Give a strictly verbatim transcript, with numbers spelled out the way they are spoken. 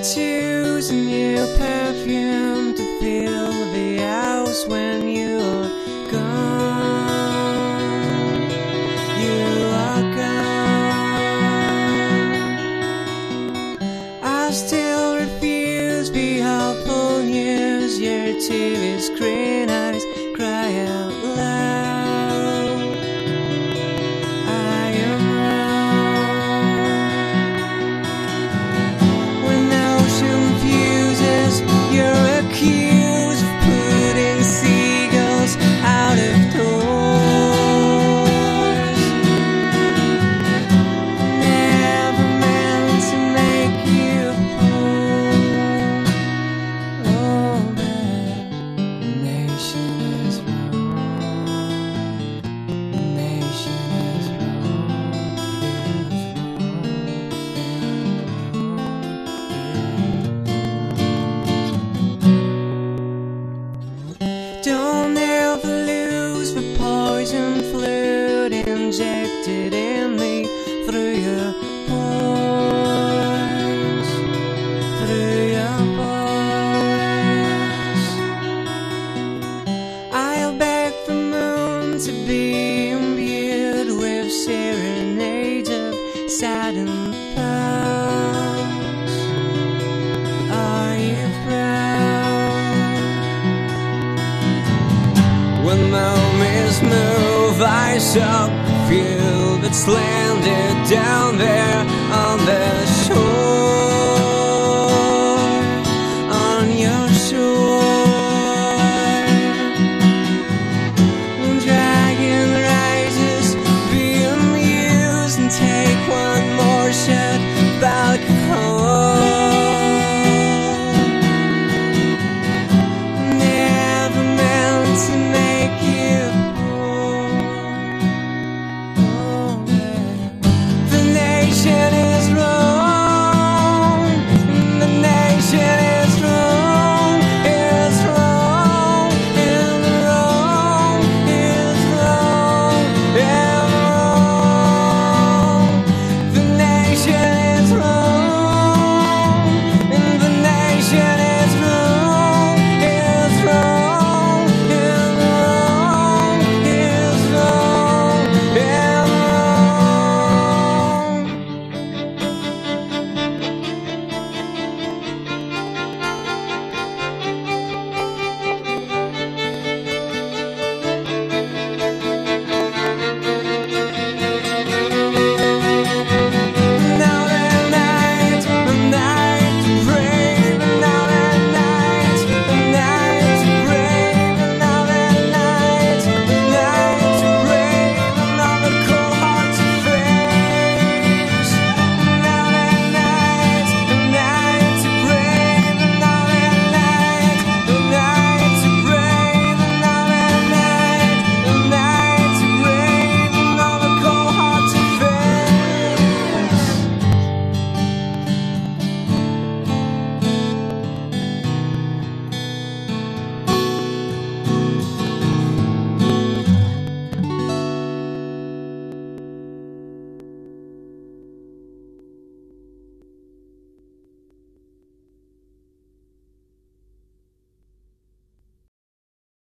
choose a new perfume to fill the house when you're gone. You are gone. I still refuse the awful news. Your T V screen eyes cry out loud. I am wrong. When the ocean fuses, you're accused of putting seagulls out of doors. Never meant to make you whole. Oh, that nation is wrong. Nation is wrong. Don't ever lose the poison fluid injected in me through your pores, through your pores. I'll beg the moon to be imbued with serenades of satin pearls. Are you proud? When moments move, I saw the fuel that's landed down there on the shore, on your shore. When dragon rises, be amused and take one more shot, vodka